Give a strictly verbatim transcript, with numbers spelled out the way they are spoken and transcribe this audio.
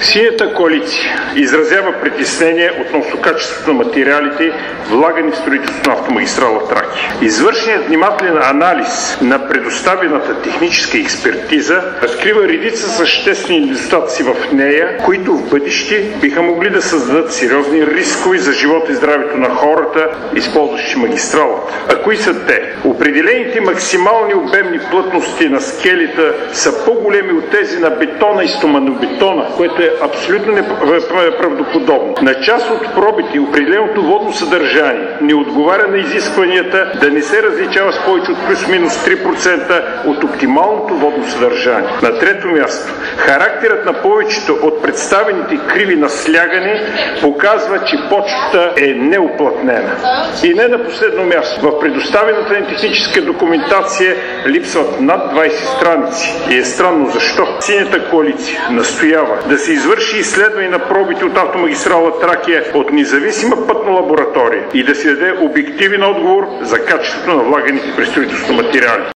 Синята коалиция изразява притеснение относно качеството на материалите, влагани в строителството на автомагистрала Тракия. Извършеният внимателен анализ на предоставената техническа експертиза разкрива редица съществени недостатъци в нея, които в бъдеще биха могли да създадат сериозни рискове за живота и здравето на хората, използващи магистралата. А кои са те? Определените максимални обемни плътности на скелета са по-големи от тези на бетона и стоманобетона, което е абсолютно неправдоподобно. На част от пробите определеното водно съдържание не отговаря на изискванията да не се различава с повече от плюс-минус три процента от оптималното водно съдържание. На трето място, характерът на повечето от представените криви на слягане показва, че почвата е неуплътнена. И не на последно място, в предоставената ни техническа документация липсват над двайсет страници. И е странно защо. Синята коалиция настоява да се извърши изследване на пробите от автомагистрала Тракия от независима пътна лаборатория и да се даде обективен отговор за качеството на влаганите при строителството материали.